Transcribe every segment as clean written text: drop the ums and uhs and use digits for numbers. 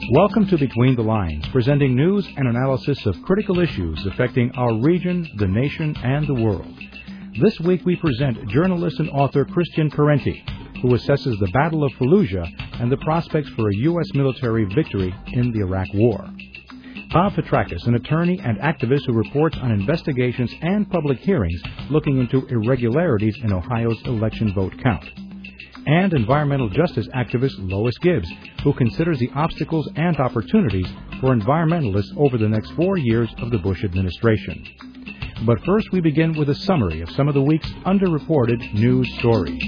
Welcome to Between the Lines, presenting news and analysis of critical issues affecting our region, the nation, and the world. This week we present journalist and author Christian Parenti, who assesses the Battle of Fallujah and the prospects for a U.S. military victory in the Iraq War. Bob Petrakis, an attorney and activist who reports on investigations and public hearings looking into irregularities in Ohio's election vote count. And environmental justice activist Lois Gibbs, who considers the obstacles and opportunities for environmentalists over the next 4 years of the Bush administration. But first we begin with a summary of some of the week's underreported news stories.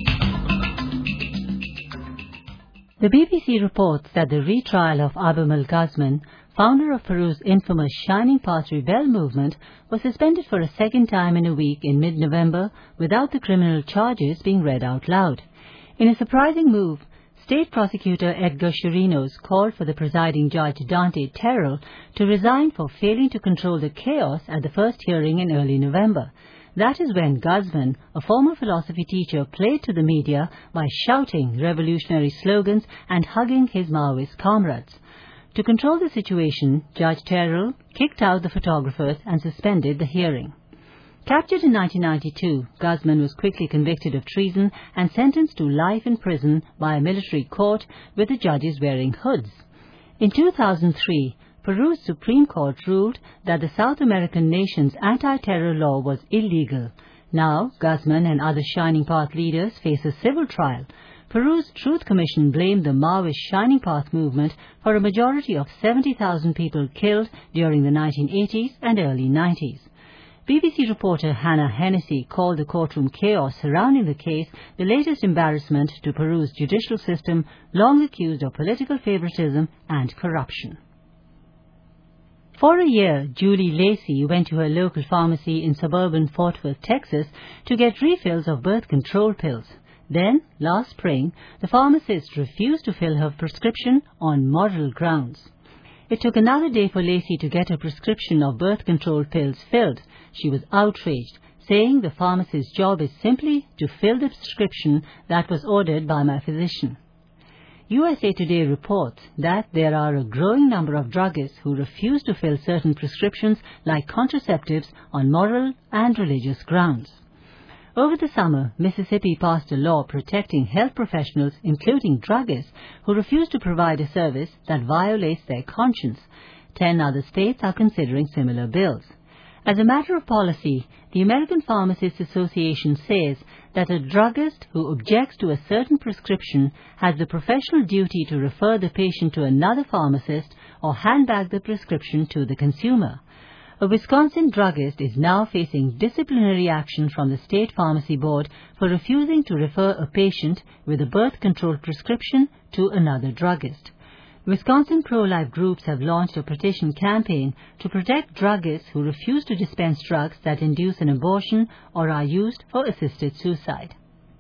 The BBC reports that the retrial of Abu Mulghazman, founder of Peru's infamous Shining Path Rebel movement, was suspended for a second time in a week in mid-November without the criminal charges being read out loud. In a surprising move, State Prosecutor Edgar Chirinos called for the presiding judge Dante Terrell to resign for failing to control the chaos at the first hearing in early November. That is when Guzman, a former philosophy teacher, played to the media by shouting revolutionary slogans and hugging his Maoist comrades. To control the situation, Judge Terrell kicked out the photographers and suspended the hearing. Captured in 1992, Guzman was quickly convicted of treason and sentenced to life in prison by a military court with the judges wearing hoods. In 2003, Peru's Supreme Court ruled that the South American nation's anti-terror law was illegal. Now, Guzman and other Shining Path leaders face a civil trial. Peru's Truth Commission blamed the Maoist Shining Path movement for a majority of 70,000 people killed during the 1980s and early 90s. BBC reporter Hannah Hennessy called the courtroom chaos surrounding the case the latest embarrassment to Peru's judicial system, long accused of political favoritism and corruption. For a year, Julie Lacey went to her local pharmacy in suburban Fort Worth, Texas, to get refills of birth control pills. Then, last spring, the pharmacist refused to fill her prescription on moral grounds. It took another day for Lacey to get her prescription of birth control pills filled. She was outraged, saying the pharmacist's job is simply to fill the prescription that was ordered by my physician. USA Today reports that there are a growing number of druggists who refuse to fill certain prescriptions like contraceptives on moral and religious grounds. Over the summer, Mississippi passed a law protecting health professionals, including druggists, who refuse to provide a service that violates their conscience. 10 other states are considering similar bills. As a matter of policy, the American Pharmacists Association says that a druggist who objects to a certain prescription has the professional duty to refer the patient to another pharmacist or hand back the prescription to the consumer. A Wisconsin druggist is now facing disciplinary action from the State Pharmacy Board for refusing to refer a patient with a birth control prescription to another druggist. Wisconsin pro-life groups have launched a petition campaign to protect druggists who refuse to dispense drugs that induce an abortion or are used for assisted suicide.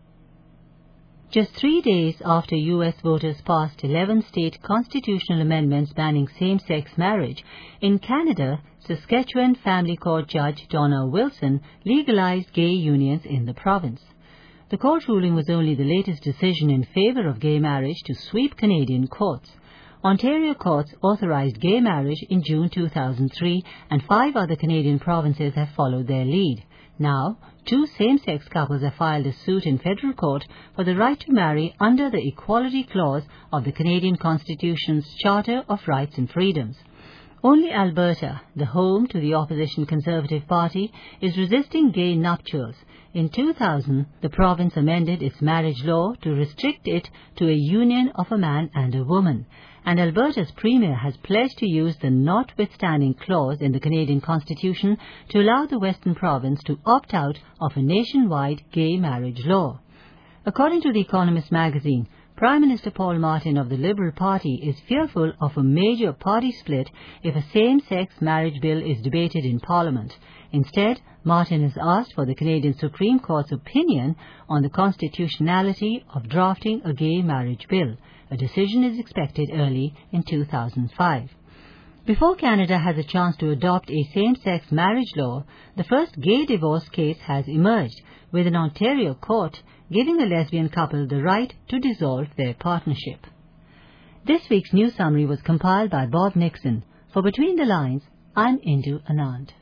Just 3 days after U.S. voters passed 11 state constitutional amendments banning same-sex marriage, in Canada, Saskatchewan Family Court Judge Donna Wilson legalized gay unions in the province. The court ruling was only the latest decision in favor of gay marriage to sweep Canadian courts. Ontario courts authorized gay marriage in June 2003, and 5 other Canadian provinces have followed their lead. Now, 2 same-sex couples have filed a suit in federal court for the right to marry under the Equality Clause of the Canadian Constitution's Charter of Rights and Freedoms. Only Alberta, the home to the opposition Conservative Party, is resisting gay nuptials. In 2000, the province amended its marriage law to restrict it to a union of a man and a woman. And Alberta's Premier has pledged to use the notwithstanding clause in the Canadian Constitution to allow the Western province to opt out of a nationwide gay marriage law. According to The Economist magazine, Prime Minister Paul Martin of the Liberal Party is fearful of a major party split if a same-sex marriage bill is debated in Parliament. Instead, Martin has asked for the Canadian Supreme Court's opinion on the constitutionality of drafting a gay marriage bill. A decision is expected early in 2005. Before Canada has a chance to adopt a same-sex marriage law, the first gay divorce case has emerged, with an Ontario court giving a lesbian couple the right to dissolve their partnership. This week's news summary was compiled by Bob Nixon. For Between the Lines, I'm Indu Anand.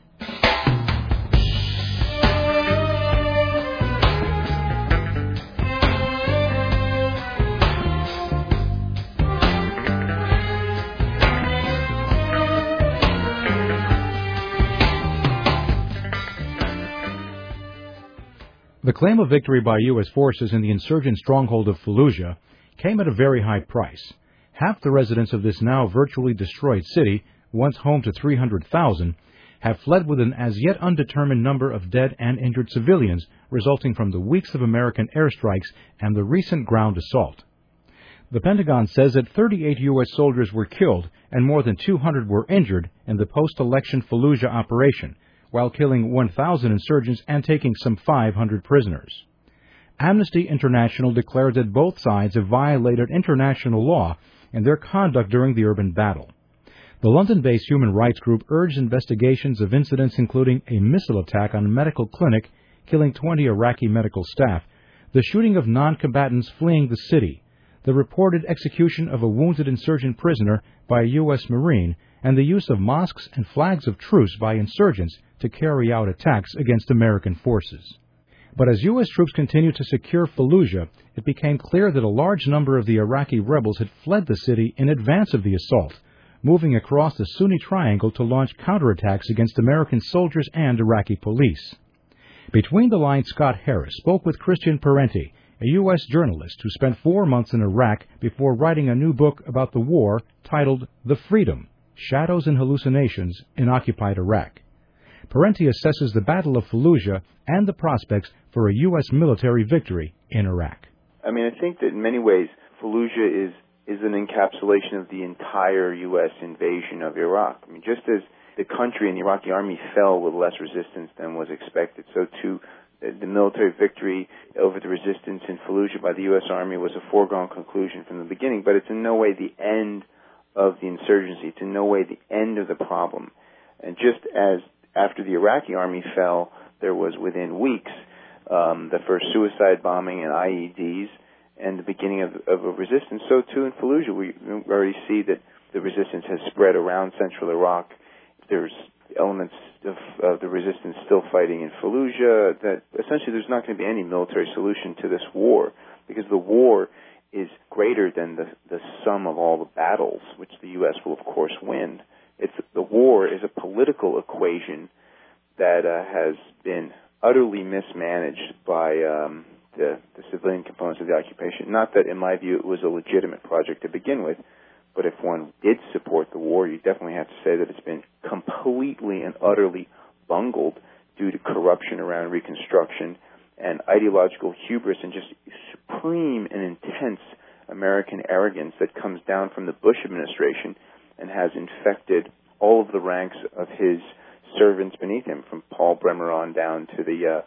The claim of victory by U.S. forces in the insurgent stronghold of Fallujah came at a very high price. Half the residents of this now virtually destroyed city, once home to 300,000, have fled with an as yet undetermined number of dead and injured civilians resulting from the weeks of American airstrikes and the recent ground assault. The Pentagon says that 38 U.S. soldiers were killed and more than 200 were injured in the post-election Fallujah operation, while killing 1,000 insurgents and taking some 500 prisoners. Amnesty International declared that both sides have violated international law in their conduct during the urban battle. The London-based human rights group urged investigations of incidents including a missile attack on a medical clinic, killing 20 Iraqi medical staff, the shooting of non-combatants fleeing the city, the reported execution of a wounded insurgent prisoner by a U.S. Marine, and the use of mosques and flags of truce by insurgents to carry out attacks against American forces. But as U.S. troops continued to secure Fallujah, it became clear that a large number of the Iraqi rebels had fled the city in advance of the assault, moving across the Sunni Triangle to launch counterattacks against American soldiers and Iraqi police. Between the Lines, Scott Harris spoke with Christian Parenti, a U.S. journalist who spent 4 months in Iraq before writing a new book about the war titled The Freedom: Shadows and Hallucinations in Occupied Iraq. Parenti assesses the Battle of Fallujah and the prospects for a U.S. military victory in Iraq. I mean, I think that in many ways, Fallujah is an encapsulation of the entire U.S. invasion of Iraq. I mean, just as the country and the Iraqi army fell with less resistance than was expected, so too the military victory over the resistance in Fallujah by the U.S. Army was a foregone conclusion from the beginning, but it's in no way the end of the insurgency. It's in no way the end of the problem. And just as after the Iraqi army fell, there was within weeks the first suicide bombing and IEDs and the beginning of a resistance, so too in Fallujah. We already see that the resistance has spread around central Iraq. There's elements of the resistance still fighting in Fallujah, that essentially there's not going to be any military solution to this war, because the war is greater than the sum of all the battles, which the U.S. will, of course, win. The war is a political equation that has been utterly mismanaged by the civilian components of the occupation. Not that, in my view, it was a legitimate project to begin with, but if one did support the war, you definitely have to say that it's been completely and utterly bungled due to corruption around Reconstruction and ideological hubris and just supreme and intense American arrogance that comes down from the Bush administration and has infected all of the ranks of his servants beneath him, from Paul Bremer on down to the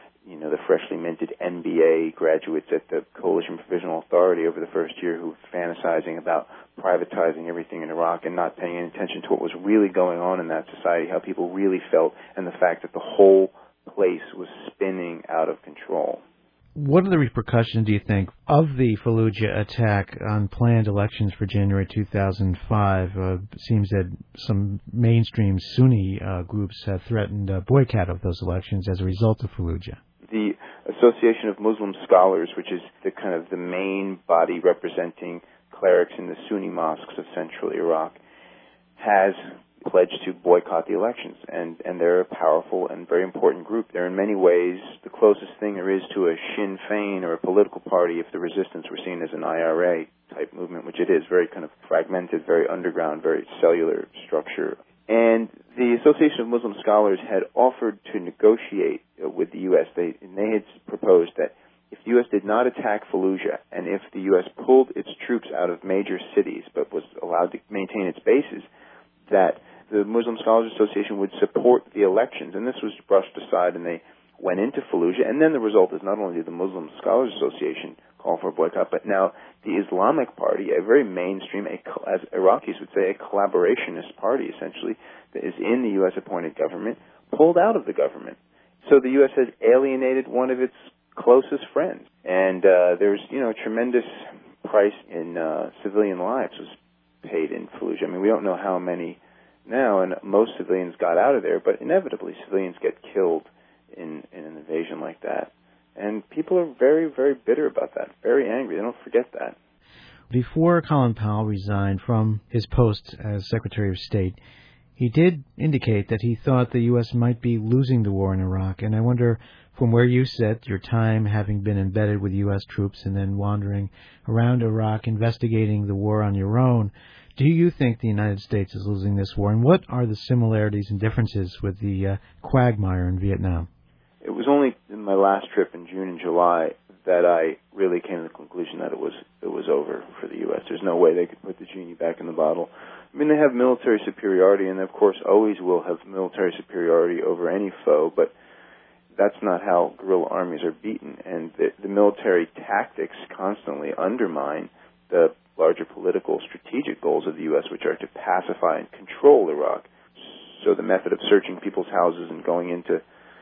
freshly minted MBA graduates at the Coalition Provisional Authority over the first year who were fantasizing about privatizing everything in Iraq and not paying any attention to what was really going on in that society, how people really felt, and the fact that the whole place was spinning out of control. What are the repercussions, do you think, of the Fallujah attack on planned elections for January 2005? It seems that some mainstream Sunni groups have threatened a boycott of those elections as a result of Fallujah. The Association of Muslim Scholars, which is the main body representing clerics in the Sunni mosques of central Iraq, has pledged to boycott the elections, and they're a powerful and very important group. They're in many ways the closest thing there is to a Sinn Féin or a political party if the resistance were seen as an IRA-type movement, which it is, very kind of fragmented, very underground, very cellular structure. And the Association of Muslim Scholars had offered to negotiate with the U.S. They had proposed that if the U.S. did not attack Fallujah, and if the U.S. pulled its troops out of major cities but was allowed to maintain its bases, that the Muslim Scholars Association would support the elections. And this was brushed aside, and they went into Fallujah. And then the result is not only did the Muslim Scholars Association call for a boycott, but now the Islamic Party, a very mainstream, as Iraqis would say, a collaborationist party, essentially, that is in the U.S. appointed government, pulled out of the government. So the U.S. has alienated one of its closest friends. And there's, tremendous price in civilian lives was paid in Fallujah. I mean, we don't know how many now, and most civilians got out of there, but inevitably civilians get killed in an invasion like that. And people are very, very bitter about that, very angry. They don't forget that. Before Colin Powell resigned from his post as Secretary of State, he did indicate that he thought the U.S. might be losing the war in Iraq. And I wonder, from where you sit, your time having been embedded with U.S. troops and then wandering around Iraq, investigating the war on your own, do you think the United States is losing this war? And what are the similarities and differences with the quagmire in Vietnam? It was only in my last trip in June and July that I really came to the conclusion that it was over for the U.S. There's no way they could put the genie back in the bottle. I mean, they have military superiority, and of course always will have military superiority over any foe, but that's not how guerrilla armies are beaten. And the military tactics constantly undermine the larger political strategic goals of the U.S., which are to pacify and control Iraq. So the method of searching people's houses and going into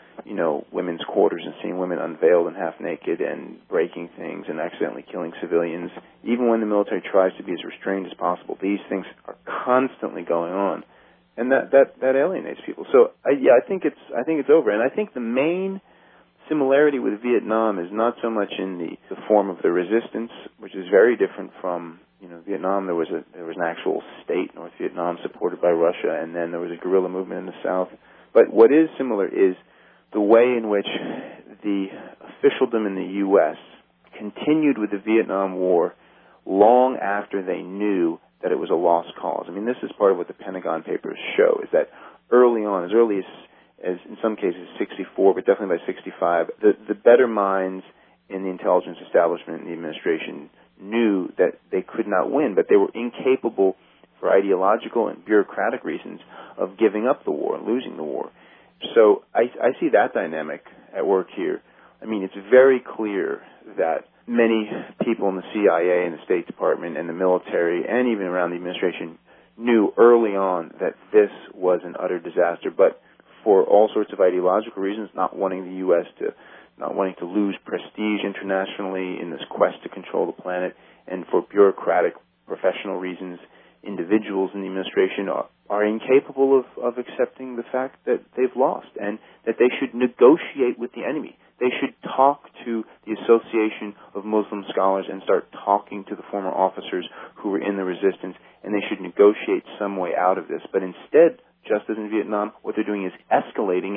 women's quarters and seeing women unveiled and half naked and breaking things and accidentally killing civilians, even when the military tries to be as restrained as possible, these things are constantly going on, and that alienates people. So I think it's over, and I think the main similarity with Vietnam is not so much in the form of the resistance, which is very different from Vietnam. There was an actual state, North Vietnam, supported by Russia, and then there was a guerrilla movement in the south. But what is similar is the way in which the officialdom in the U.S. continued with the Vietnam War long after they knew that it was a lost cause. I mean, this is part of what the Pentagon Papers show, is that early on, as early as in some cases 64, but definitely by 65, the better minds in the intelligence establishment and the administration knew that they could not win, but they were incapable, for ideological and bureaucratic reasons, of giving up the war and losing the war. So I see that dynamic at work here. I mean, it's very clear that many people in the CIA and the State Department and the military and even around the administration knew early on that this was an utter disaster, but for all sorts of ideological reasons, not wanting the U.S. not wanting to lose prestige internationally in this quest to control the planet, and for bureaucratic, professional reasons, individuals in the administration are incapable of accepting the fact that they've lost and that they should negotiate with the enemy. They should talk to the Association of Muslim Scholars and start talking to the former officers who were in the resistance, and they should negotiate some way out of this. But instead, just as in Vietnam, what they're doing is escalating,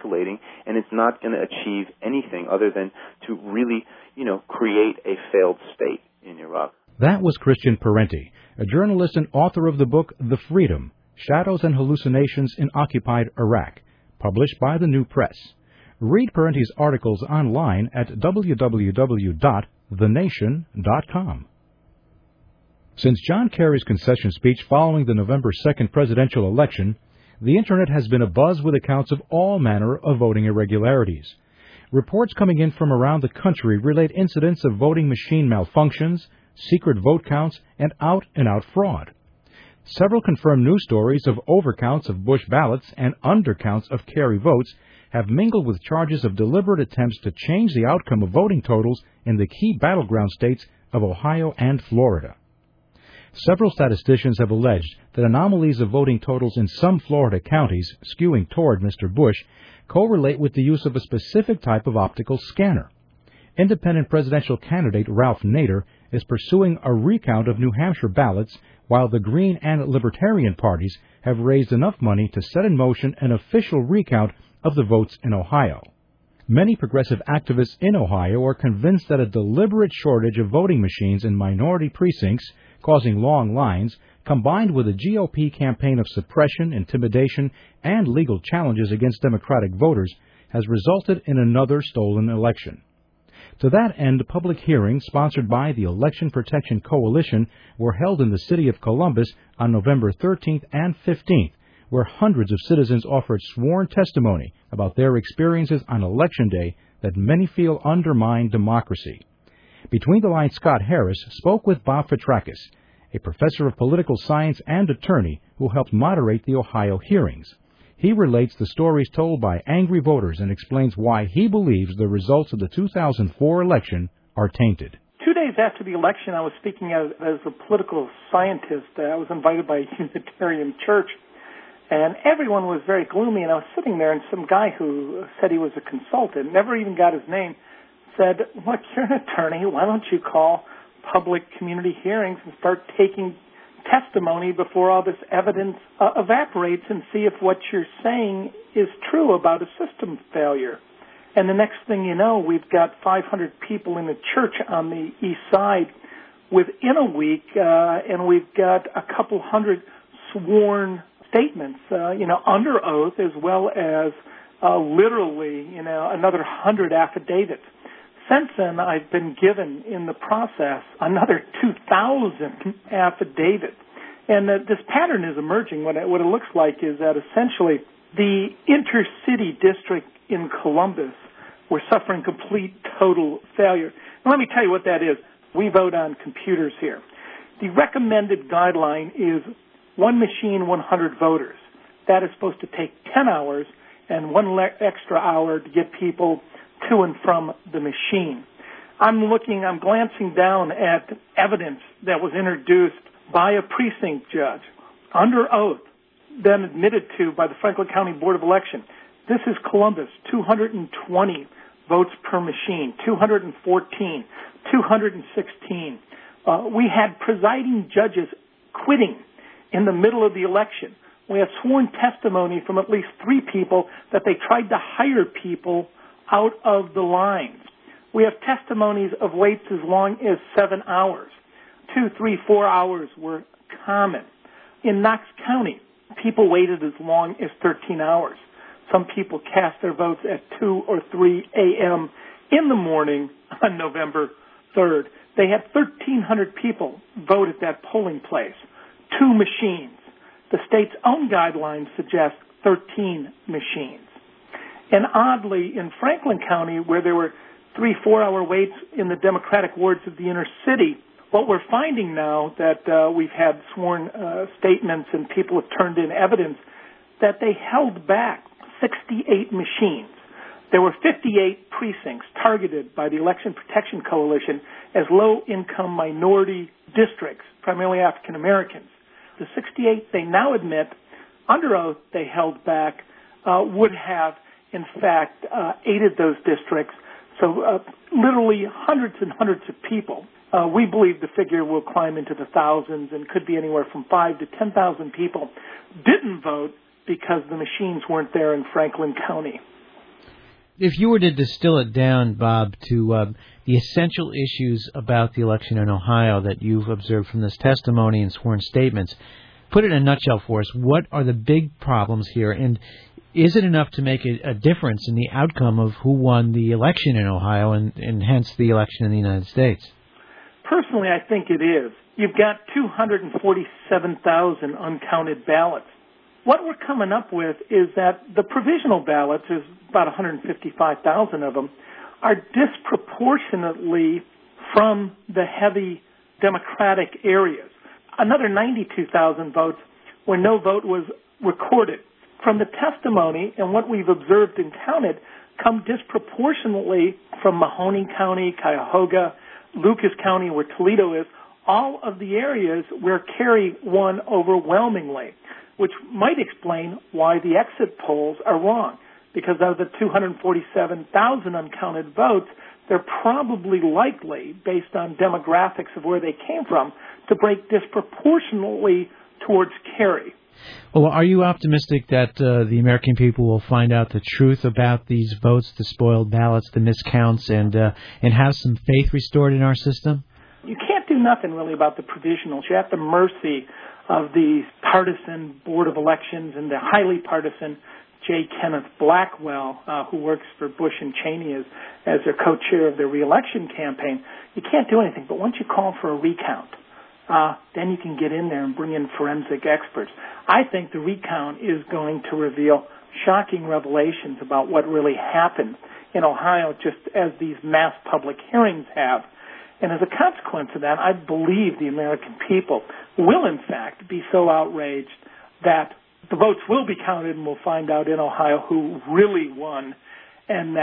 and it's not going to achieve anything other than to really, create a failed state in Iraq. That was Christian Parenti, a journalist and author of the book The Freedom, Shadows and Hallucinations in Occupied Iraq, published by the New Press. Read Parenti's articles online at www.thenation.com. Since John Kerry's concession speech following the November 2nd presidential election, the Internet has been abuzz with accounts of all manner of voting irregularities. Reports coming in from around the country relate incidents of voting machine malfunctions, secret vote counts, and out-and-out fraud. Several confirmed news stories of overcounts of Bush ballots and undercounts of Kerry votes have mingled with charges of deliberate attempts to change the outcome of voting totals in the key battleground states of Ohio and Florida. Several statisticians have alleged that anomalies of voting totals in some Florida counties, skewing toward Mr. Bush, correlate with the use of a specific type of optical scanner. Independent presidential candidate Ralph Nader is pursuing a recount of New Hampshire ballots, while the Green and Libertarian parties have raised enough money to set in motion an official recount of the votes in Ohio. Many progressive activists in Ohio are convinced that a deliberate shortage of voting machines in minority precincts, causing long lines, combined with a GOP campaign of suppression, intimidation, and legal challenges against Democratic voters, has resulted in another stolen election. To that end, public hearings sponsored by the Election Protection Coalition were held in the city of Columbus on November 13th and 15th, where hundreds of citizens offered sworn testimony about their experiences on Election Day that many feel undermine democracy. Between the Lines, Scott Harris spoke with Bob Fitrakis, a professor of political science and attorney who helped moderate the Ohio hearings. He relates the stories told by angry voters and explains why he believes the results of the 2004 election are tainted. 2 days after the election, I was speaking as a political scientist. I was invited by a Unitarian church, and everyone was very gloomy, and I was sitting there, and some guy who said he was a consultant, never even got his name, said, look, you're an attorney. Why don't you call public community hearings and start taking testimony before all this evidence evaporates and see if what you're saying is true about a system failure. And the next thing you know, we've got 500 people in the church on the east side within a week, and we've got a couple hundred sworn statements, under oath, as well as literally, another 100 affidavits. Since then, I've been given in the process another 2,000 affidavits. And this pattern is emerging. What it looks like is that essentially the intercity district in Columbus, we're suffering complete, total failure. Now, let me tell you what that is. We vote on computers here. The recommended guideline is 1 machine, 100 voters. That is supposed to take 10 hours and one extra hour to get people to and from the machine. I'm glancing down at evidence that was introduced by a precinct judge under oath, then admitted to by the Franklin County Board of Election. This is Columbus, 220 votes per machine, 214, 216. We had presiding judges quitting in the middle of the election. We have sworn testimony from at least 3 people that they tried to hire people out of the lines. We have testimonies of waits as long as 7 hours. 2, 3, 4 hours were common. In Knox County, people waited as long as 13 hours. Some people cast their votes at 2 or 3 a.m. in the morning on November 3rd. They had 1,300 people vote at that polling place. 2 machines. The state's own guidelines suggest 13 machines. And oddly, in Franklin County, where there were 3, 4 hour waits in the Democratic wards of the inner city, what we're finding now that we've had sworn statements and people have turned in evidence that they held back 68 machines. There were 58 precincts targeted by the Election Protection Coalition as low-income minority districts, primarily African Americans. The 68 they now admit, under oath, they held back, would have, in fact, aided those districts. So literally hundreds and hundreds of people. We believe the figure will climb into the thousands and could be anywhere from 5,000 to 10,000 people didn't vote because the machines weren't there in Franklin County. If you were to distill it down, Bob, to the essential issues about the election in Ohio that you've observed from this testimony and sworn statements, put it in a nutshell for us. What are the big problems here, and is it enough to make a difference in the outcome of who won the election in Ohio and hence the election in the United States? Personally, I think it is. You've got 247,000 uncounted ballots. What we're coming up with is that the provisional ballots, there's about 155,000 of them, are disproportionately from the heavy Democratic areas. Another 92,000 votes where no vote was recorded. From the testimony and what we've observed and counted, come disproportionately from Mahoning County, Cuyahoga, Lucas County, where Toledo is, all of the areas where Kerry won overwhelmingly, which might explain why the exit polls are wrong. Because out of the 247,000 uncounted votes, they're probably likely, based on demographics of where they came from, to break disproportionately towards Kerry. Well, are you optimistic that the American people will find out the truth about these votes, the spoiled ballots, the miscounts, and have some faith restored in our system? You can't do nothing really about the provisionals. You're at the mercy of the partisan Board of Elections and the highly partisan J. Kenneth Blackwell, who works for Bush and Cheney as their co-chair of their re-election campaign. You can't do anything, but once you call for a recount, then you can get in there and bring in forensic experts. I think the recount is going to reveal shocking revelations about what really happened in Ohio, just as these mass public hearings have. And as a consequence of that, I believe the American people will, in fact, be so outraged that the votes will be counted and we'll find out in Ohio who really won, and that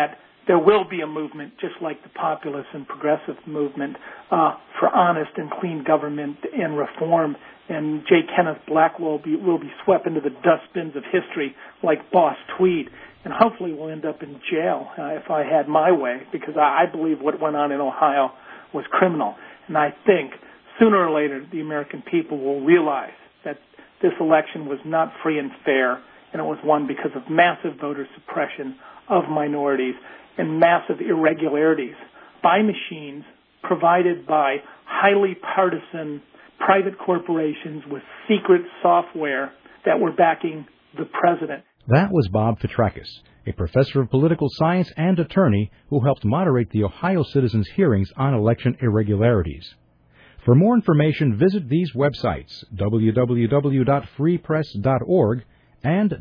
there will be a movement, just like the populist and progressive movement, for honest and clean government and reform. And J. Kenneth Blackwell will be swept into the dustbins of history like Boss Tweed. And hopefully we'll end up in jail if I had my way, because I believe what went on in Ohio was criminal. And I think sooner or later the American people will realize that this election was not free and fair, and it was won because of massive voter suppression of minorities and massive irregularities by machines provided by highly partisan private corporations with secret software that were backing the president. That was Bob Petrakis, a professor of political science and attorney who helped moderate the Ohio Citizens' hearings on election irregularities. For more information, visit these websites, www.freepress.org and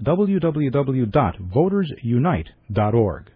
www.votersunite.org.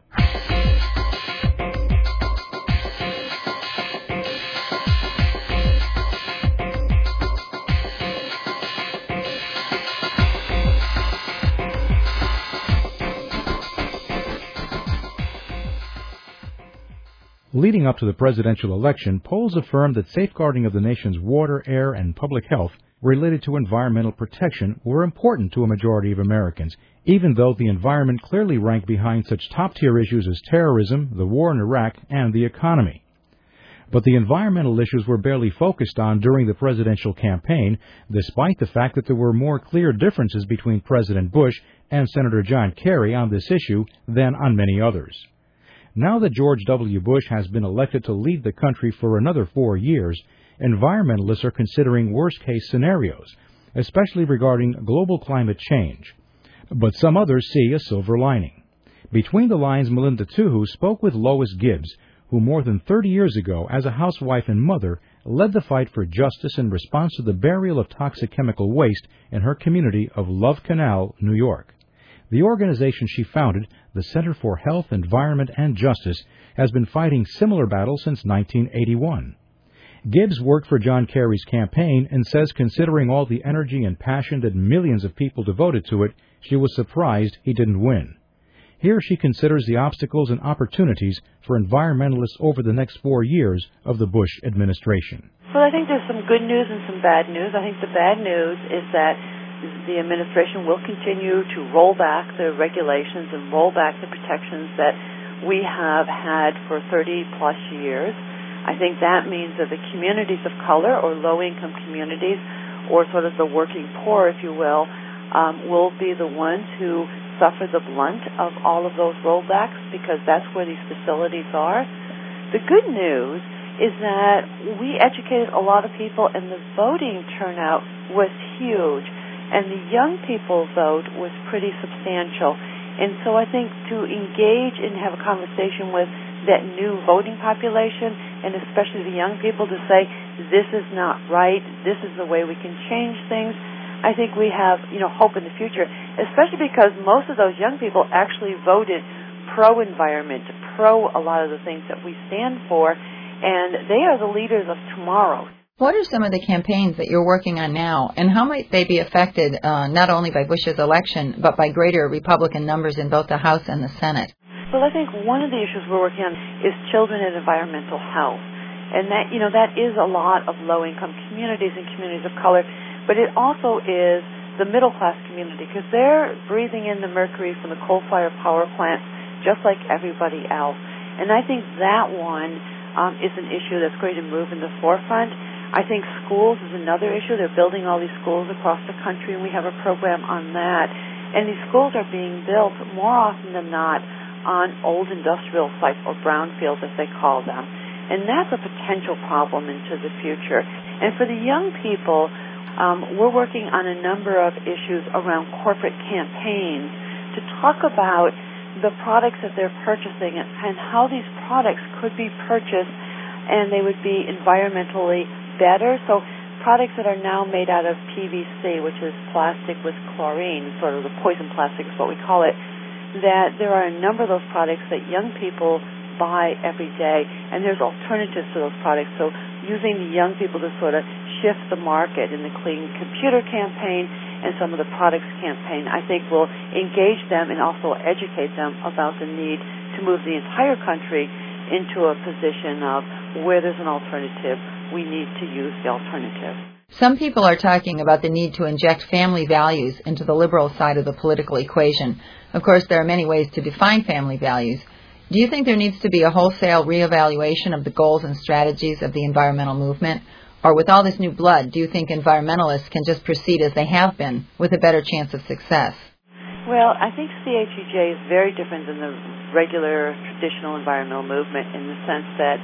Leading up to the presidential election, polls affirmed that safeguarding of the nation's water, air, and public health related to environmental protection were important to a majority of Americans, even though the environment clearly ranked behind such top-tier issues as terrorism, the war in Iraq, and the economy. But the environmental issues were barely focused on during the presidential campaign, despite the fact that there were more clear differences between President Bush and Senator John Kerry on this issue than on many others. Now that George W. Bush has been elected to lead the country for another 4 years, environmentalists are considering worst-case scenarios, especially regarding global climate change. But some others see a silver lining. Between the lines, Melinda Tuhu spoke with Lois Gibbs, who more than 30 years ago, as a housewife and mother, led the fight for justice in response to the burial of toxic chemical waste in her community of Love Canal, New York. The organization she founded, the Center for Health, Environment, and Justice, has been fighting similar battles since 1981. Gibbs worked for John Kerry's campaign and says considering all the energy and passion that millions of people devoted to it, she was surprised he didn't win. Here she considers the obstacles and opportunities for environmentalists over the next 4 years of the Bush administration. Well, I think there's some good news and some bad news. I think the bad news is that the administration will continue to roll back the regulations and roll back the protections that we have had for 30-plus years. I think that means that the communities of color or low-income communities or sort of the working poor, if you will be the ones who suffer the blunt of all of those rollbacks because that's where these facilities are. The good news is that we educated a lot of people and the voting turnout was huge. And the young people vote was pretty substantial. And so I think to engage and have a conversation with that new voting population, and especially the young people, to say, this is not right, this is the way we can change things, I think we have, hope in the future, especially because most of those young people actually voted pro-environment, pro a lot of the things that we stand for, and they are the leaders of tomorrow. What are some of the campaigns that you're working on now, and how might they be affected not only by Bush's election, but by greater Republican numbers in both the House and the Senate? Well, I think one of the issues we're working on is children and environmental health. And that is a lot of low-income communities and communities of color, but it also is the middle-class community, because they're breathing in the mercury from the coal-fired power plants just like everybody else. And I think that one is an issue that's going to move in the forefront. I think schools is another issue. They're building all these schools across the country, and we have a program on that. And these schools are being built more often than not on old industrial sites, or brownfields as they call them. And that's a potential problem into the future. And for the young people, we're working on a number of issues around corporate campaigns to talk about the products that they're purchasing and how these products could be purchased and they would be environmentally better. So products that are now made out of PVC, which is plastic with chlorine, sort of the poison plastic is what we call it, that there are a number of those products that young people buy every day, and there's alternatives to those products. So using the young people to sort of shift the market in the Clean Computer campaign and some of the products campaign, I think will engage them and also educate them about the need to move the entire country into a position of where there's an alternative, we need to use the alternative. Some people are talking about the need to inject family values into the liberal side of the political equation. Of course, there are many ways to define family values. Do you think there needs to be a wholesale reevaluation of the goals and strategies of the environmental movement? Or with all this new blood, do you think environmentalists can just proceed as they have been with a better chance of success? Well, I think CHEJ is very different than the regular traditional environmental movement in the sense that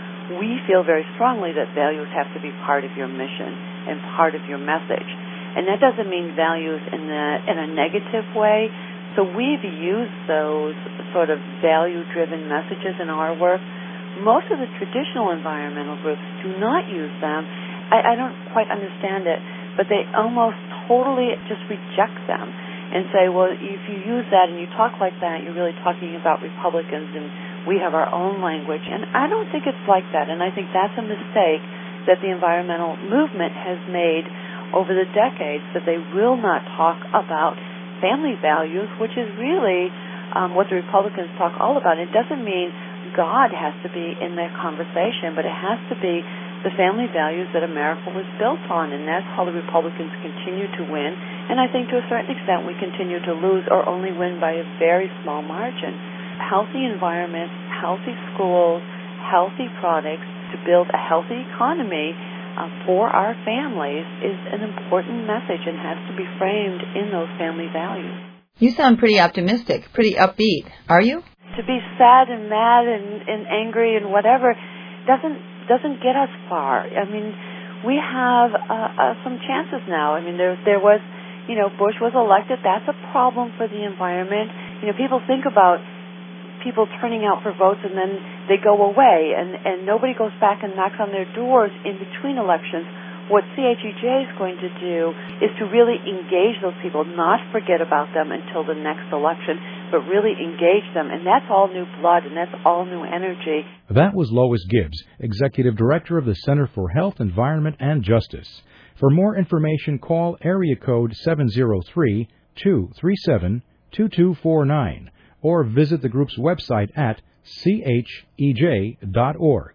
we feel very strongly that values have to be part of your mission and part of your message. And that doesn't mean values in a negative way. So we've used those sort of value-driven messages in our work. Most of the traditional environmental groups do not use them. I don't quite understand it, but they almost totally just reject them and say, well, if you use that and you talk like that, you're really talking about Republicans and we have our own language. And I don't think it's like that. And I think that's a mistake that the environmental movement has made over the decades, that they will not talk about family values, which is really what the Republicans talk all about. It doesn't mean God has to be in that conversation, but it has to be the family values that America was built on, and that's how the Republicans continue to win. And I think to a certain extent we continue to lose or only win by a very small margin. Healthy environments, healthy schools, healthy products to build a healthy economy for our families is an important message and has to be framed in those family values. You sound pretty optimistic, pretty upbeat. Are you? To be sad and mad and angry and whatever doesn't get us far. I mean, we have some chances now. I mean, there was, Bush was elected. That's a problem for the environment. People think about people turning out for votes and then they go away and nobody goes back and knocks on their doors in between elections. What CHEJ is going to do is to really engage those people, not forget about them until the next election, but really engage them. And that's all new blood, and that's all new energy. That was Lois Gibbs, Executive Director of the Center for Health, Environment, and Justice. For more information, call area code 703-237-2249 or visit the group's website at chej.org.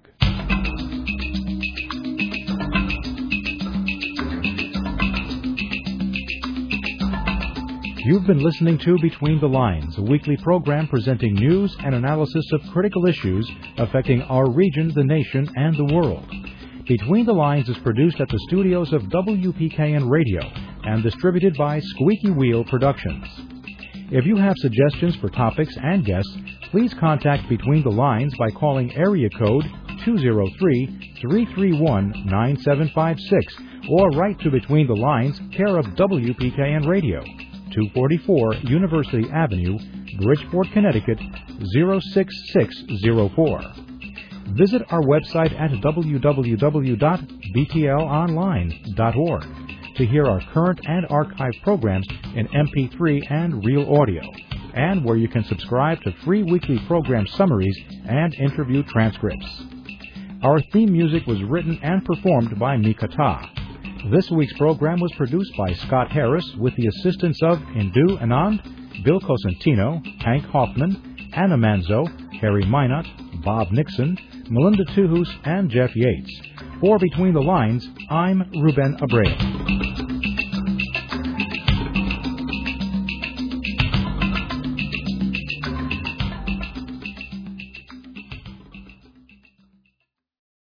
You've been listening to Between the Lines, a weekly program presenting news and analysis of critical issues affecting our region, the nation, and the world. Between the Lines is produced at the studios of WPKN Radio and distributed by Squeaky Wheel Productions. If you have suggestions for topics and guests, please contact Between the Lines by calling area code 203-331-9756 or write to Between the Lines, care of WPKN Radio, 244 University Avenue, Bridgeport, Connecticut, 06604. Visit our website at www.btlonline.org to hear our current and archived programs in MP3 and real audio, and where you can subscribe to free weekly program summaries and interview transcripts. Our theme music was written and performed by Mika Ta. This week's program was produced by Scott Harris with the assistance of Indu Anand, Bill Cosentino, Hank Hoffman, Anna Manzo, Harry Minot, Bob Nixon, Melinda Tuhus, and Jeff Yates. For Between the Lines, I'm Ruben Abreu.